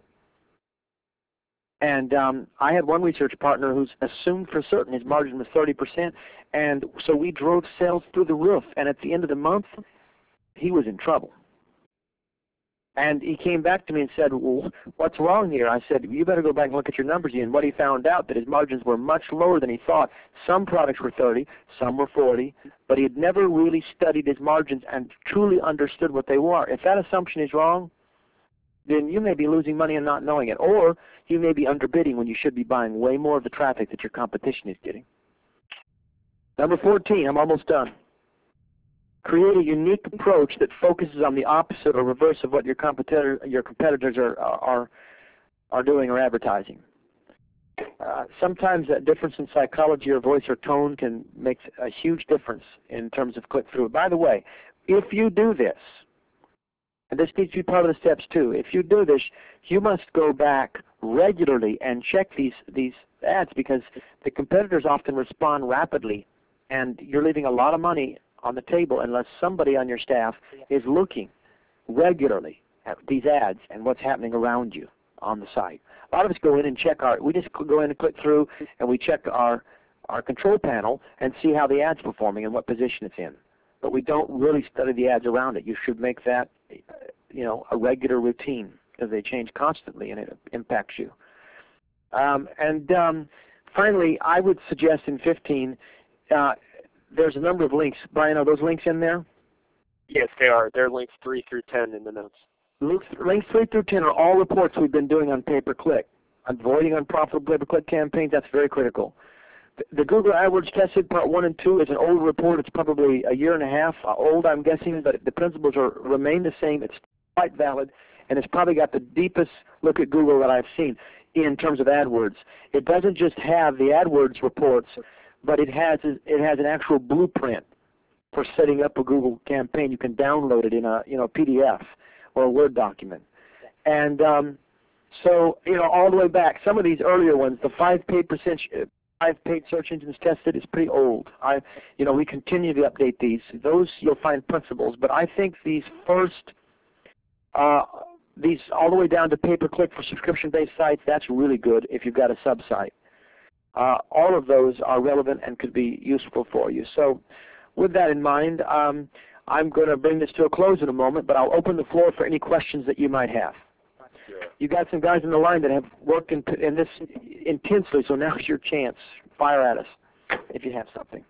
[SPEAKER 2] And I had one research partner who's assumed for certain his margin was 30%, and so we drove sales through the roof, and at the end of the month, he was in trouble. And he came back to me and said, well, what's wrong here? I said, you better go back and look at your numbers. And what he found out, that his margins were much lower than he thought. Some products were 30, some were 40, but he had never really studied his margins and truly understood what they were. If that assumption is wrong, then you may be losing money and not knowing it. Or you may be underbidding when you should be buying way more of the traffic that your competition is getting. Number 14, I'm almost done. Create a unique approach that focuses on the opposite or reverse of what your competitors are doing or advertising. Sometimes that difference in psychology or voice or tone can make a huge difference in terms of click-through. By the way, if you do this, and this needs to be part of the steps too, if you do this, you must go back regularly and check these ads, because the competitors often respond rapidly, and you're leaving a lot of money on the table unless somebody on your staff is looking regularly at these ads and what's happening around you on the site. A lot of us go in and we just go in and click through and we check our control panel and see how the ad's performing and what position it's in. But we don't really study the ads around it. You should make that, a regular routine, because they change constantly and it impacts you. Finally, I would suggest in 15, there's a number of links. Brian, are those links in there?
[SPEAKER 1] Yes, they are. They're links 3 through 10 in the notes.
[SPEAKER 2] Links 3 through 10 are all reports we've been doing on pay-per-click. Avoiding unprofitable pay-per-click campaigns, that's very critical. The Google AdWords Tested Part 1 and 2 is an old report. It's probably a year and a half old, I'm guessing, but the principles remain the same. It's quite valid, and it's probably got the deepest look at Google that I've seen in terms of AdWords. It doesn't just have the AdWords reports, but it has an actual blueprint for setting up a Google campaign. You can download it in a PDF or a Word document. And so all the way back, some of these earlier ones, the 5 paid search engines tested is pretty old. We continue to update these. Those you'll find principles, but I think these first, these all the way down to pay-per-click for subscription-based sites, that's really good if you've got a sub-site. All of those are relevant and could be useful for you. So with that in mind, I'm going to bring this to a close in a moment, but I'll open the floor for any questions that you might have. You got some guys in the line that have worked in this intensely, so now's your chance. Fire at us if you have something.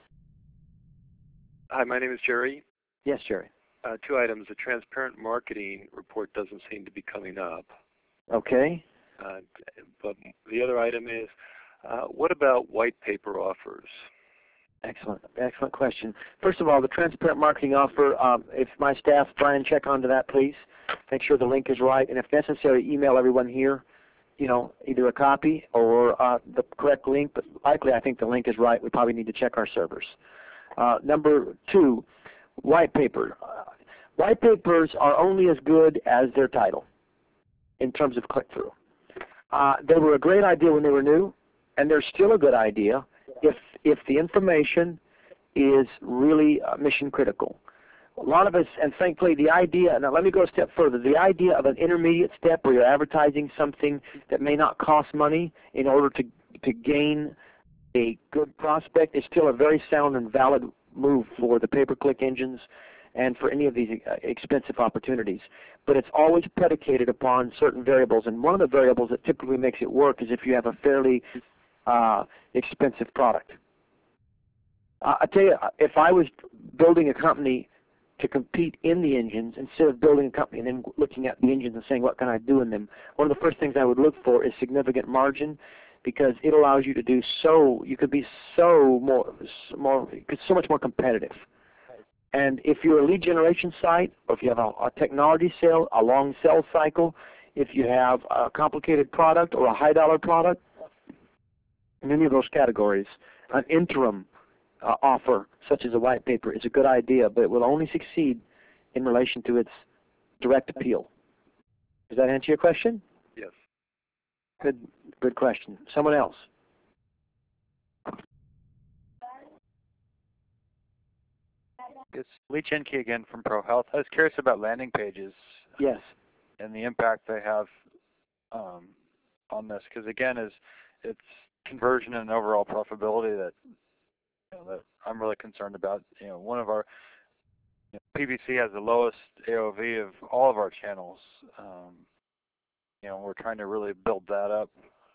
[SPEAKER 7] Hi, my name is Jerry.
[SPEAKER 2] Yes, Jerry.
[SPEAKER 7] 2 items. The transparent marketing report doesn't seem to be coming up.
[SPEAKER 2] Okay.
[SPEAKER 7] But the other item is, what about white paper offers?
[SPEAKER 2] Excellent question. First of all, the transparent marketing offer, if my staff, Brian, check onto that, please. Make sure the link is right, and if necessary, email everyone here, either a copy or the correct link, but likely I think the link is right. We probably need to check our servers. Number 2, white paper. White papers are only as good as their title in terms of click-through. They were a great idea when they were new, and they're still a good idea if the information is really mission critical. A lot of us, and thankfully the idea, now let me go a step further, the idea of an intermediate step where you're advertising something that may not cost money in order to gain a good prospect is still a very sound and valid move for the pay-per-click engines and for any of these expensive opportunities. But it's always predicated upon certain variables, and one of the variables that typically makes it work is if you have a fairly expensive product. I tell you, if I was building a company to compete in the engines, instead of building a company and then looking at the engines and saying, what can I do in them, one of the first things I would look for is significant margin, because it allows you to do you could be so much more competitive. And if you're a lead generation site, or if you have a technology sale, a long sales cycle, if you have a complicated product or a high dollar product, in any of those categories, an interim offer such as a white paper is a good idea, but it will only succeed in relation to its direct appeal. Does that answer your question?
[SPEAKER 7] Yes.
[SPEAKER 2] Good question. Someone else?
[SPEAKER 4] It's Lee Chinke again from ProHealth. I was curious about landing pages.
[SPEAKER 2] Yes.
[SPEAKER 4] And the impact they have on this, because again, it's conversion and overall profitability that I'm really concerned about. One of our PPC has the lowest AOV of all of our channels. We're trying to really build that up.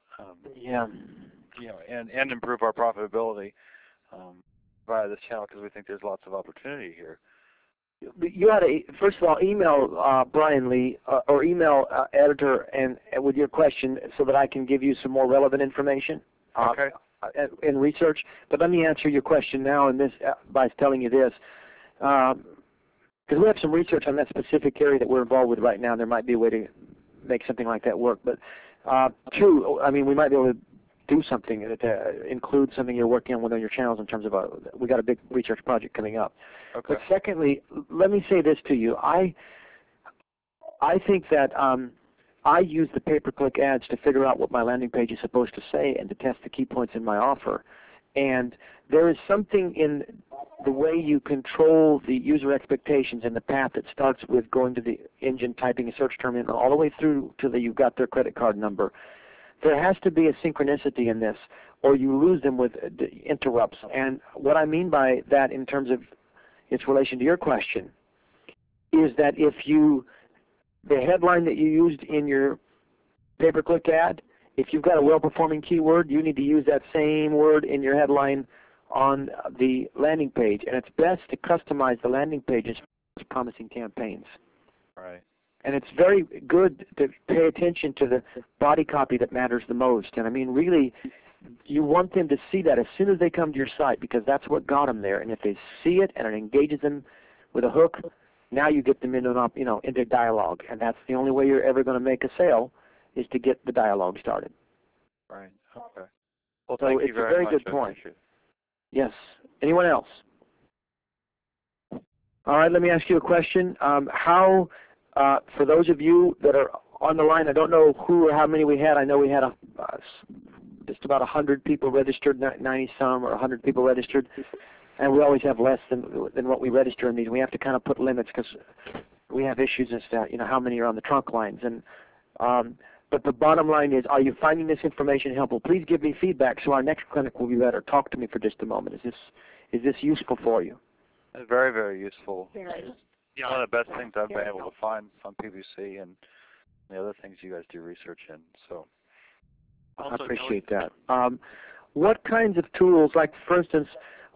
[SPEAKER 4] And improve our profitability via this channel because we think there's lots of opportunity here.
[SPEAKER 2] You ought to, first of all, email Brian Lee or email editor and with your question so that I can give you some more relevant information.
[SPEAKER 4] Okay.
[SPEAKER 2] In research. But let me answer your question now in this by telling you this. Because we have some research on that specific area that we're involved with right now. There might be a way to make something like that work. But true, I mean, we might be able to do something to include something you're working on one of your channels in terms of we got a big research project coming up.
[SPEAKER 4] Okay.
[SPEAKER 2] But secondly, let me say this to you. I think that I use the pay-per-click ads to figure out what my landing page is supposed to say and to test the key points in my offer. And there is something in the way you control the user expectations and the path that starts with going to the engine, typing a search term in, all the way through to you've got their credit card number. There has to be a synchronicity in this, or you lose them with interrupts. And what I mean by that in terms of its relation to your question is that if the headline that you used in your pay-per-click ad, if you've got a well-performing keyword, you need to use that same word in your headline on the landing page. And it's best to customize the landing pages for promising campaigns.
[SPEAKER 4] Right.
[SPEAKER 2] And it's very good to pay attention to the body copy that matters the most. And I mean, really, you want them to see that as soon as they come to your site because that's what got them there. And if they see it and it engages them with a hook, now you get them into dialogue. And that's the only way you're ever going to make a sale is to get the dialogue started.
[SPEAKER 4] Right. Okay. Well,
[SPEAKER 2] so
[SPEAKER 4] thank
[SPEAKER 2] it's
[SPEAKER 4] you very
[SPEAKER 2] a very
[SPEAKER 4] much.
[SPEAKER 2] good point. Yes. Anyone else? All right. Let me ask you a question. For those of you that are on the line, I don't know who or how many we had. I know we had just about 100 people registered, 90-some or 100 people registered, and we always have less than what we register in these. We have to kind of put limits because we have issues as to how many are on the trunk lines. And but the bottom line is, are you finding this information helpful? Please give me feedback so our next clinic will be better. Talk to me for just a moment. Is this useful for you?
[SPEAKER 4] It's very, very useful.
[SPEAKER 3] Very.
[SPEAKER 4] Yeah. One of the best things I've been able to find on PPC and the other things you guys do research in. So
[SPEAKER 2] I appreciate that. What kinds of tools, like for instance,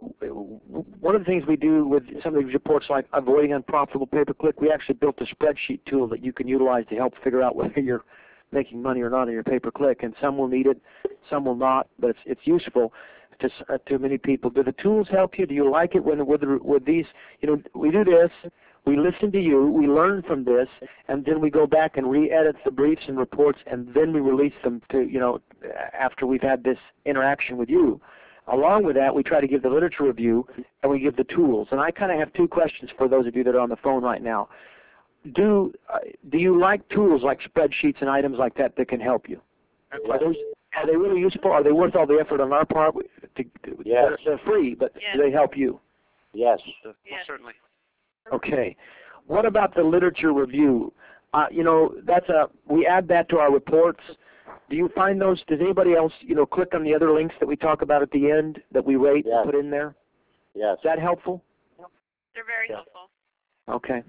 [SPEAKER 2] one of the things we do with some of these reports like avoiding unprofitable pay-per-click, we actually built a spreadsheet tool that you can utilize to help figure out whether you're making money or not on your pay-per-click, and some will need it, some will not, but it's useful to many people. Do the tools help you? Do you like it with these? We do this, we listen to you, we learn from this, and then we go back and re-edit the briefs and reports, and then we release them to, after we've had this interaction with you. Along with that, we try to give the literature review, and we give the tools. And I kind of have two questions for those of you that are on the phone right now. Do you like tools like spreadsheets and items like that can help you? Are they really useful? Are they worth all the effort on our part?
[SPEAKER 5] Yes.
[SPEAKER 2] They're free, but do they help you?
[SPEAKER 5] Yes.
[SPEAKER 1] Well, certainly.
[SPEAKER 2] Okay. What about the literature review? We add that to our reports. Do you find those? Does anybody else, click on the other links that we talk about at the end that we rate and put in there?
[SPEAKER 5] Yes.
[SPEAKER 2] Is that helpful?
[SPEAKER 8] They're very helpful.
[SPEAKER 2] Okay.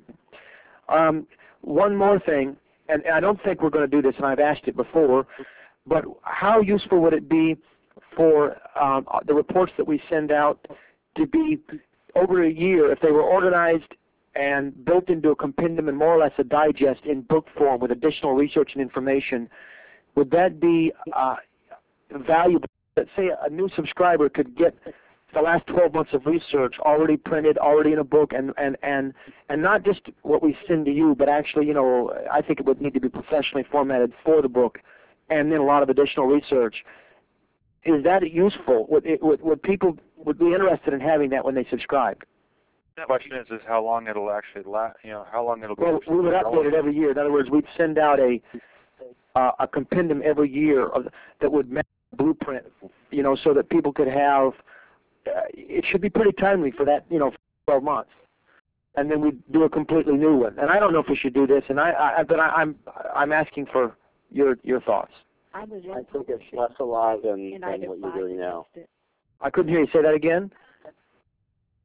[SPEAKER 2] One more thing, and I don't think we're going to do this, and I've asked it before, but how useful would it be for the reports that we send out to be over a year, if they were organized and built into a compendium and more or less a digest in book form with additional research and information? Would that be valuable? Let's say a new subscriber could get the last 12 months of research already printed, already in a book, and not just what we send to you, but actually, I think it would need to be professionally formatted for the book, and then a lot of additional research. Is that useful? Would people be interested in having that when they subscribe?
[SPEAKER 4] The question is how long it'll actually last, how long it'll be.
[SPEAKER 2] Well, we would update it every year. In other words, we'd send out a compendium every year that would match the blueprint, so that people could have, it should be pretty timely for that, for 12 months. And then we do a completely new one. And I don't know if we should do this, and I'm asking for your thoughts.
[SPEAKER 5] I think it's less alive than what you're doing now.
[SPEAKER 2] I couldn't hear you. Say that again?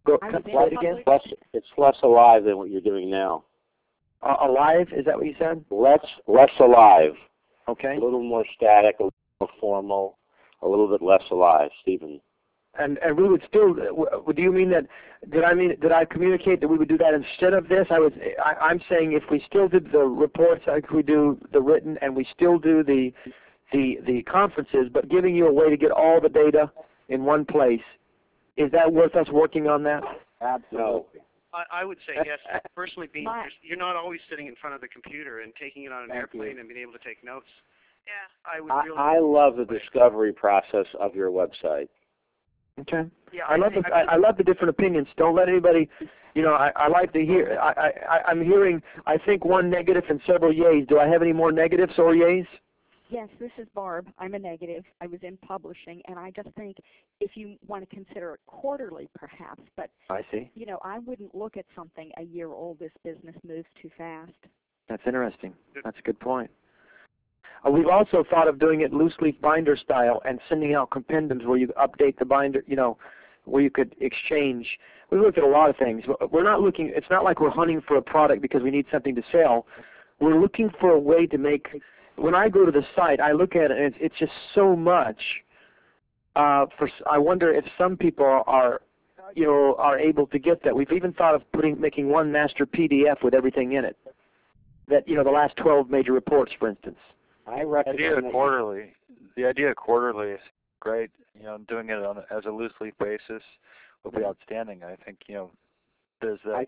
[SPEAKER 2] Go,
[SPEAKER 9] I was
[SPEAKER 2] say
[SPEAKER 9] in
[SPEAKER 2] it again.
[SPEAKER 5] It's less alive than what you're doing now.
[SPEAKER 2] Alive, is that what you said?
[SPEAKER 5] Less alive.
[SPEAKER 2] Okay.
[SPEAKER 5] A little more static, a little more formal, a little bit less alive, Stephen.
[SPEAKER 2] And we would still. Do you mean that? Did I communicate that we would do that instead of this? I'm saying if we still did the reports, like we do the written, and we still do the conferences, but giving you a way to get all the data in one place, is that worth us working on that?
[SPEAKER 5] Absolutely.
[SPEAKER 10] I would say yes. Personally, you're not always sitting in front of the computer and taking it on an airplane and being able to take notes.
[SPEAKER 8] Yeah.
[SPEAKER 5] I love the discovery process of your website.
[SPEAKER 2] Okay.
[SPEAKER 10] Yeah,
[SPEAKER 2] I love the different opinions. Don't let anybody, I like to hear. I'm hearing. I think one negative and several yays. Do I have any more negatives or yays?
[SPEAKER 9] Yes, this is Barb. I'm a negative. I was in publishing, and I just think if you want to consider it quarterly, perhaps, but
[SPEAKER 2] I see.
[SPEAKER 9] I wouldn't look at something a year old. This business moves too fast.
[SPEAKER 2] That's interesting. That's a good point. We've also thought of doing it loose leaf binder style and sending out compendiums where you update the binder, where you could exchange. We looked at a lot of things. We're not looking. It's not like we're hunting for a product because we need something to sell. We're looking for a way to make. When I go to the site, I look at it, and it's just so much. I wonder if some people are able to get that. We've even thought of making one master PDF with everything in it. That the last 12 major reports, for instance.
[SPEAKER 5] I recommend
[SPEAKER 4] the idea of quarterly is great. Doing it as a loose leaf basis would be outstanding. I think there's that.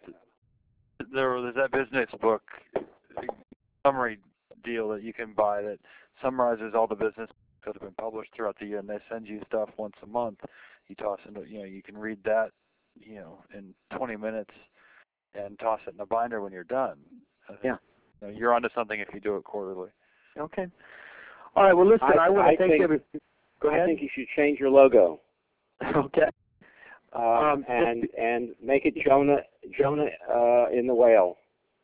[SPEAKER 4] There's that business book summary deal that you can buy that summarizes all the business that have been published throughout the year, and they send you stuff once a month. You toss into you can read that in 20 minutes and toss it in a binder when you're done.
[SPEAKER 2] Yeah.
[SPEAKER 4] You're onto something if you do it quarterly.
[SPEAKER 2] Okay. All right. Well, listen. I want to thank everybody. Go ahead.
[SPEAKER 5] I think you should change your logo.
[SPEAKER 2] Okay.
[SPEAKER 5] And make it Jonah in the whale.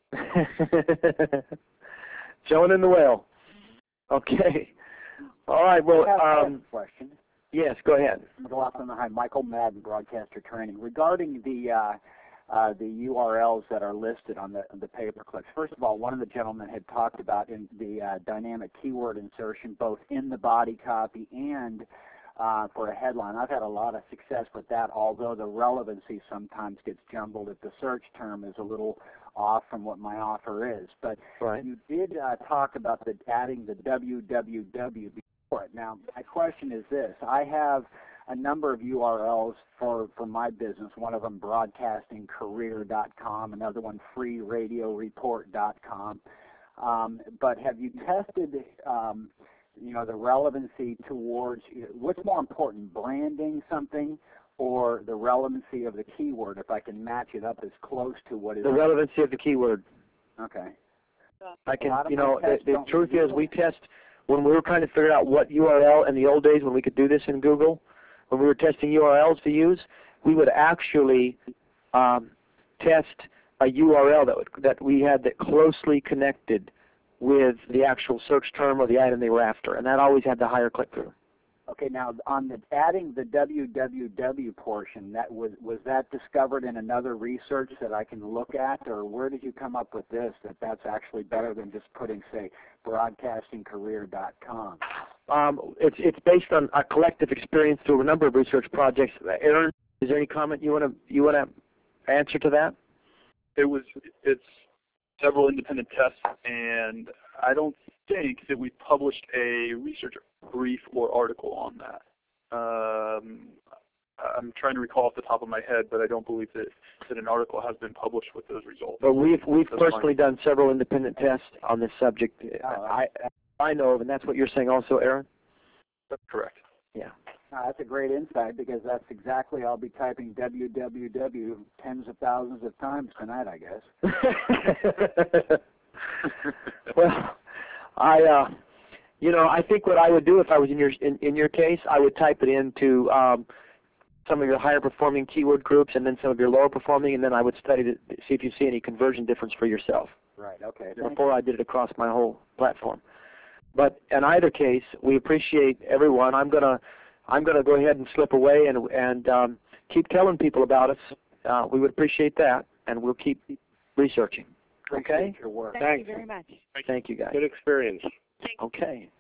[SPEAKER 2] Jonah in the whale. Okay. All right. Well,
[SPEAKER 11] I have a question.
[SPEAKER 2] Yes. Go ahead.
[SPEAKER 11] Hi, Michael Madden, Broadcaster Training. Regarding the URLs that are listed on the paperclips. First of all, one of the gentlemen had talked about in the dynamic keyword insertion, both in the body copy and for a headline. I've had a lot of success with that, although the relevancy sometimes gets jumbled if the search term is a little off from what my offer is. But you did talk about adding the www before it. Now, my question is this. I have a number of URLs for my business, one of them broadcastingcareer.com, another one freeradioreport.com. But have you tested, the relevancy towards, what's more important, branding something or the relevancy of the keyword, if I can match it up as close to what is...
[SPEAKER 2] The relevancy of the keyword.
[SPEAKER 11] Okay.
[SPEAKER 2] I can, the truth is we test, when we were trying to figure out what URL in the old days when we could do this in Google, when we were testing URLs to use, we would actually test a URL that we had that closely connected with the actual search term or the item they were after, and that always had the higher click-through.
[SPEAKER 11] Okay, now on adding the www portion, was that discovered in another research that I can look at, or where did you come up with this, that's actually better than just putting, say, broadcastingcareer.com?
[SPEAKER 2] It's based on a collective experience through a number of research projects. Aaron, is there any comment you want to answer to that?
[SPEAKER 6] It's several independent tests, and I don't think that we published a research brief or article on that. I'm trying to recall off the top of my head, but I don't believe that an article has been published with those results.
[SPEAKER 2] But we've personally done several independent tests on this subject. I know of, and that's what you're saying also, Aaron?
[SPEAKER 6] That's correct.
[SPEAKER 2] Yeah.
[SPEAKER 11] That's a great insight, because that's exactly, I'll be typing www tens of thousands of times tonight, I guess.
[SPEAKER 2] Well, I think what I would do if I was in your case, I would type it into some of your higher performing keyword groups and then some of your lower performing, and then I would study to see if you see any conversion difference for yourself.
[SPEAKER 11] Right. Okay.
[SPEAKER 2] Before I did it across my whole platform. But in either case, we appreciate everyone. I'm gonna go ahead and slip away and keep telling people about us. We would appreciate that, and we'll keep researching. Okay?
[SPEAKER 11] Your work.
[SPEAKER 9] Thank you very much.
[SPEAKER 2] Thank you, guys.
[SPEAKER 5] Good experience.
[SPEAKER 2] Okay.